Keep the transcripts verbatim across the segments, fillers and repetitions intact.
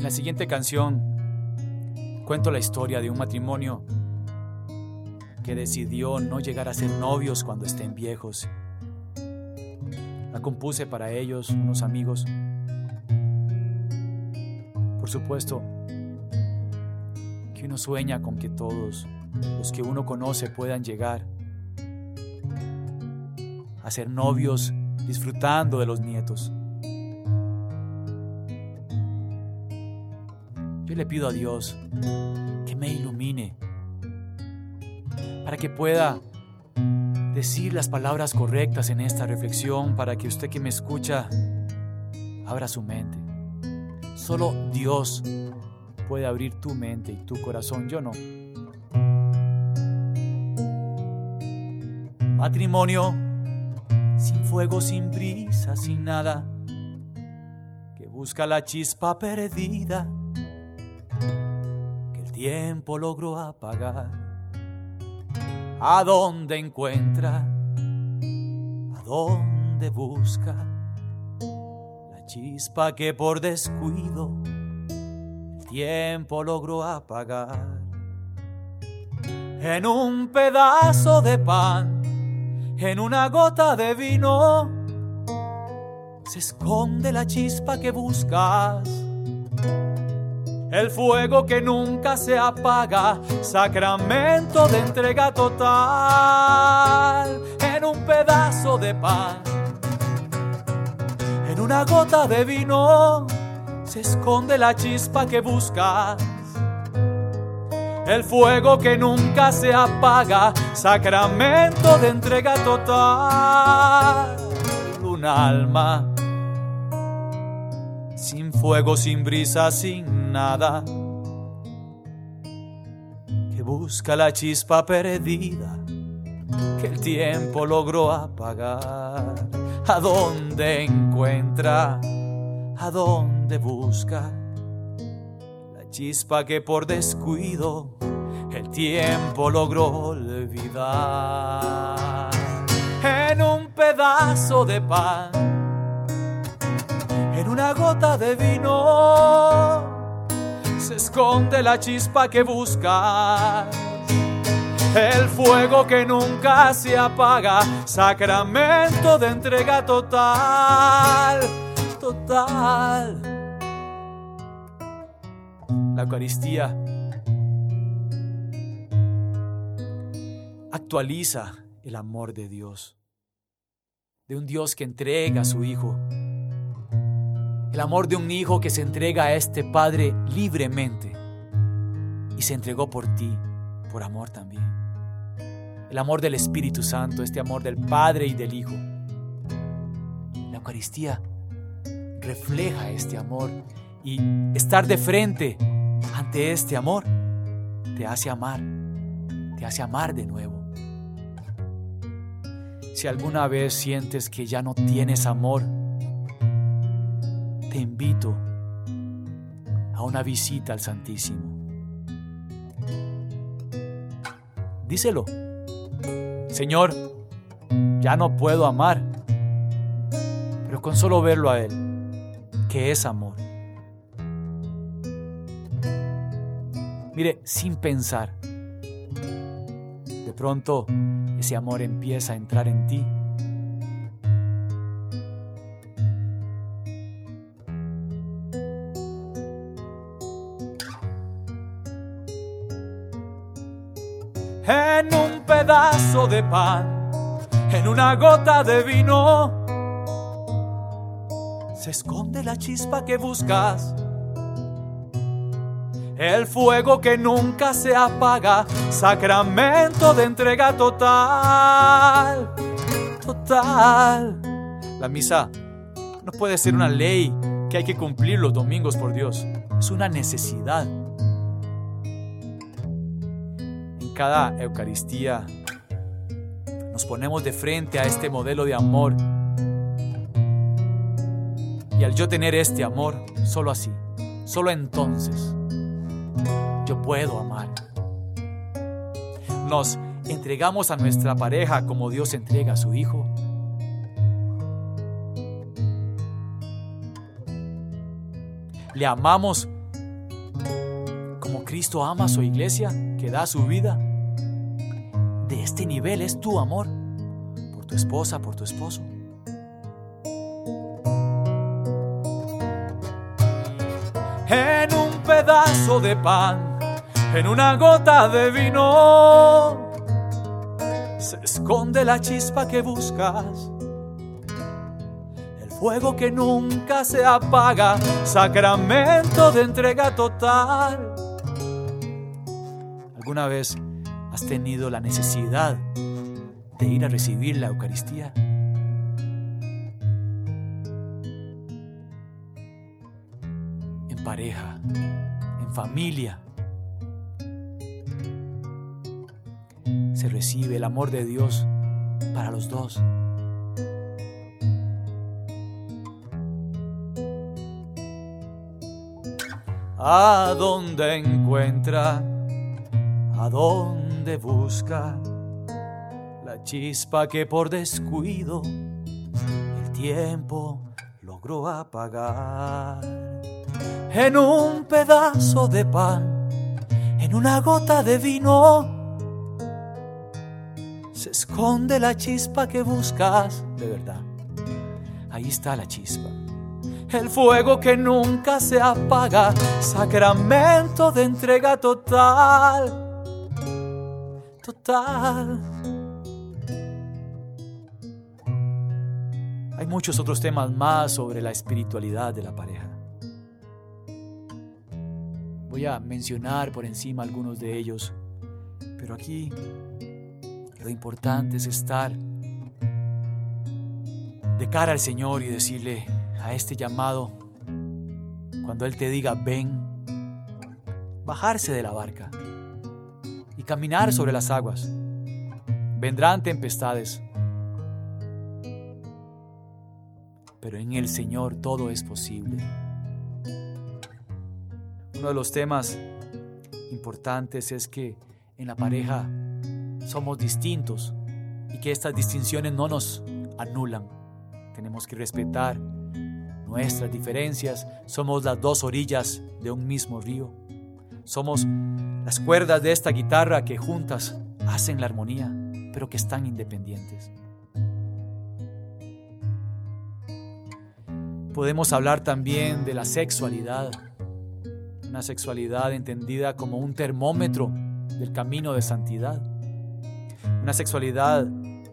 En la siguiente canción cuento la historia de un matrimonio que decidió no llegar a ser novios cuando estén viejos. La compuse para ellos, unos amigos. Por supuesto que uno sueña con que todos los que uno conoce puedan llegar a ser novios disfrutando de los nietos. Yo le pido a Dios que me ilumine para que pueda decir las palabras correctas en esta reflexión, para que usted que me escucha abra su mente. Solo Dios puede abrir tu mente y tu corazón, yo no. Matrimonio sin fuego, sin brisa, sin nada, que busca la chispa perdida que el tiempo logró apagar. ¿A dónde encuentra? ¿A dónde busca la chispa que por descuido el tiempo logró apagar? En un pedazo de pan, en una gota de vino, se esconde la chispa que buscas, el fuego que nunca se apaga, sacramento de entrega total. En un pedazo de pan, en una gota de vino, se esconde la chispa que buscas, el fuego que nunca se apaga, sacramento de entrega total. Un alma sin fuego, sin brisa, sin nada, que busca la chispa perdida que el tiempo logró apagar. ¿A dónde encuentra? ¿A dónde busca la chispa que por descuido el tiempo logró olvidar? En un pedazo de pan, en una gota de vino, se esconde la chispa que buscas, el fuego que nunca se apaga, sacramento de entrega total, total. La Eucaristía actualiza el amor de Dios, de un Dios que entrega a su Hijo. El amor de un hijo que se entrega a este Padre libremente y se entregó por ti, por amor también. El amor del Espíritu Santo, este amor del Padre y del Hijo. La Eucaristía refleja este amor, y estar de frente ante este amor te hace amar, te hace amar de nuevo. Si alguna vez sientes que ya no tienes amor, te invito a una visita al Santísimo. Díselo: Señor, ya no puedo amar, pero con solo verlo a Él, que es amor. Mire, sin pensar, de pronto ese amor empieza a entrar en ti. En un pedazo de pan, en una gota de vino, se esconde la chispa que buscas, el fuego que nunca se apaga, sacramento de entrega total, total. La misa no puede ser una ley que hay que cumplir los domingos, por Dios. Es una necesidad. Cada Eucaristía nos ponemos de frente a este modelo de amor, y al yo tener este amor, solo así, solo entonces yo puedo amar. Nos entregamos a nuestra pareja como Dios entrega a su Hijo. Le amamos como Cristo ama a su iglesia, que da su vida. De este nivel es tu amor por tu esposa, por tu esposo. En un pedazo de pan, en una gota de vino, se esconde la chispa que buscas, el fuego que nunca se apaga, sacramento de entrega total. ¿Alguna vez has tenido la necesidad de ir a recibir la Eucaristía? En pareja, en familia, se recibe el amor de Dios para los dos. ¿A dónde encuentra? ¿A dónde busca la chispa que por descuido el tiempo logró apagar? En un pedazo de pan, en una gota de vino, se esconde la chispa que buscas. De verdad, ahí está la chispa, el fuego que nunca se apaga, sacramento de entrega total. Total. Hay muchos otros temas más sobre la espiritualidad de la pareja. Voy a mencionar por encima algunos de ellos, pero aquí lo importante es estar de cara al Señor y decirle a este llamado, cuando Él te diga ven, bajarse de la barca y caminar sobre las aguas. Vendrán tempestades, pero en el Señor todo es posible. Uno de los temas importantes es que en la pareja somos distintos y que estas distinciones no nos anulan. Tenemos que respetar nuestras diferencias. Somos las dos orillas de un mismo río. Somos las cuerdas de esta guitarra que juntas hacen la armonía, pero que están independientes. Podemos hablar también de la sexualidad, una sexualidad entendida como un termómetro del camino de santidad, una sexualidad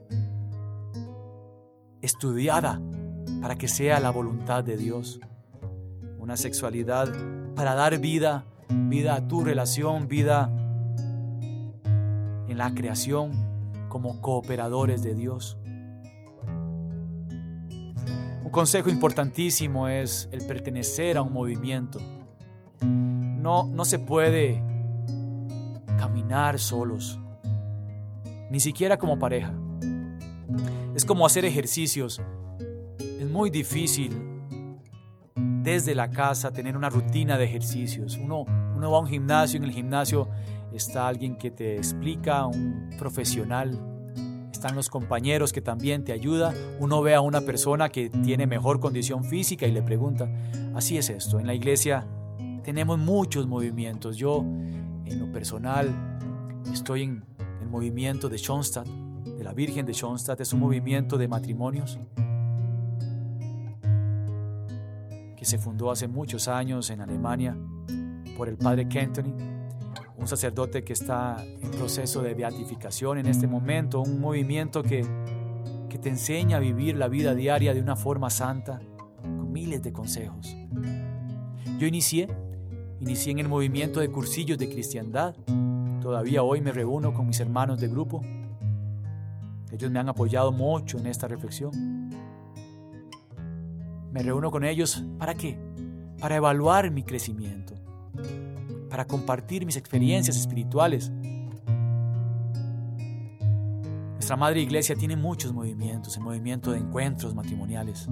estudiada para que sea la voluntad de Dios, una sexualidad para dar vida, vida a tu relación, vida en la creación como cooperadores de Dios. Un consejo importantísimo es el pertenecer a un movimiento. No, no se puede caminar solos, ni siquiera como pareja. Es como hacer ejercicios. Es muy difícil desde la casa tener una rutina de ejercicios. Uno, uno va a un gimnasio, en el gimnasio está alguien que te explica, un profesional. Están los compañeros que también te ayudan. Uno ve a una persona que tiene mejor condición física y le pregunta. Así es esto. En la iglesia tenemos muchos movimientos. Yo, en lo personal, estoy en el movimiento de Schoenstatt, de la Virgen de Schoenstatt. Es un movimiento de matrimonios que se fundó hace muchos años en Alemania por el padre Kentony, un sacerdote que está en proceso de beatificación en este momento, un movimiento que, que te enseña a vivir la vida diaria de una forma santa, con miles de consejos. Yo inicié, inicié en el movimiento de cursillos de cristiandad. Todavía hoy me reúno con mis hermanos de grupo. Ellos me han apoyado mucho en esta reflexión. Me reúno con ellos, ¿para qué? Para evaluar mi crecimiento, para compartir mis experiencias espirituales. Nuestra Madre Iglesia tiene muchos movimientos, el movimiento de encuentros matrimoniales,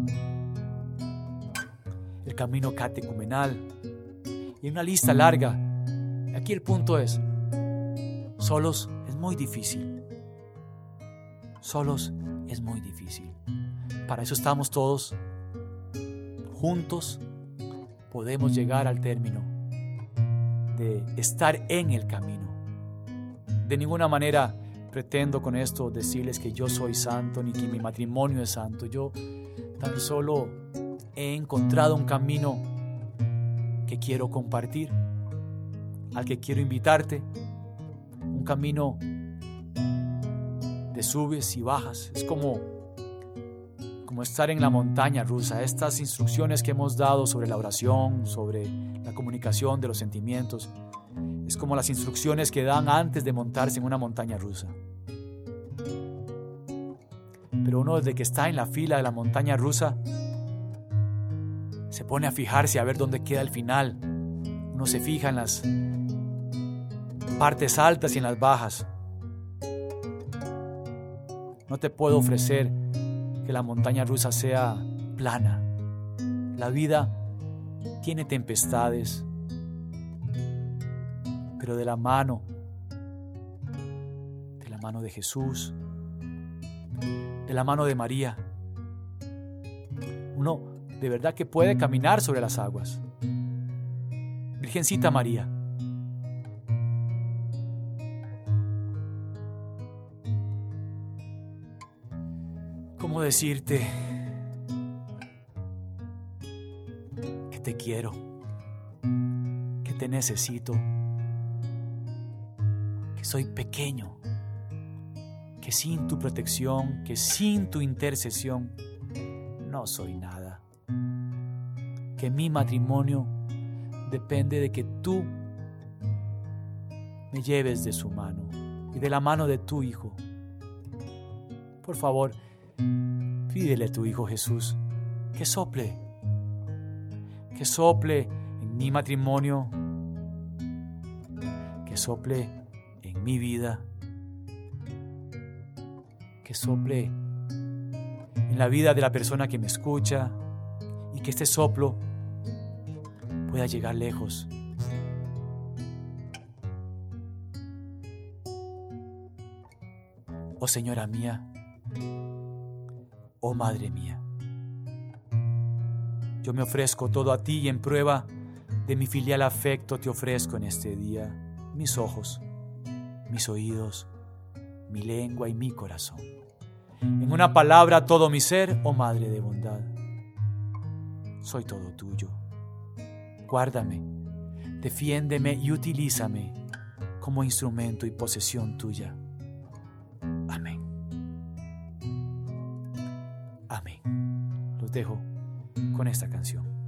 el camino catecumenal y una lista larga. Aquí el punto es, solos es muy difícil. Solos es muy difícil. Para eso estamos todos juntos. Podemos llegar al término de estar en el camino. De ninguna manera pretendo con esto decirles que yo soy santo ni que mi matrimonio es santo. Yo tan solo he encontrado un camino que quiero compartir, al que quiero invitarte, un camino de subes y bajas. Es como, como estar en la montaña rusa. Estas instrucciones que hemos dado sobre la oración, sobre la comunicación de los sentimientos, es como las instrucciones que dan antes de montarse en una montaña rusa. Pero uno, desde que está en la fila de la montaña rusa, se pone a fijarse a ver dónde queda el final. Uno se fija en las partes altas y en las bajas. No te puedo ofrecer que la montaña rusa sea plana. La vida tiene tempestades, pero de la mano, de la mano de Jesús, de la mano de María, uno de verdad que puede caminar sobre las aguas. Virgencita María, ¿cómo decirte que te quiero, que te necesito, que soy pequeño, que sin tu protección, que sin tu intercesión no soy nada, que mi matrimonio depende de que tú me lleves de su mano y de la mano de tu Hijo? Por favor, pídele a tu Hijo Jesús que sople, que sople en mi matrimonio, que sople en mi vida, que sople en la vida de la persona que me escucha, y que este soplo pueda llegar lejos. Oh Señora mía, oh Madre mía, yo me ofrezco todo a ti y en prueba de mi filial afecto te ofrezco en este día mis ojos, mis oídos, mi lengua y mi corazón. En una palabra, todo mi ser, oh Madre de bondad. Soy todo tuyo. Guárdame, defiéndeme y utilízame como instrumento y posesión tuya. Amén. Amén. Los dejo con esta canción.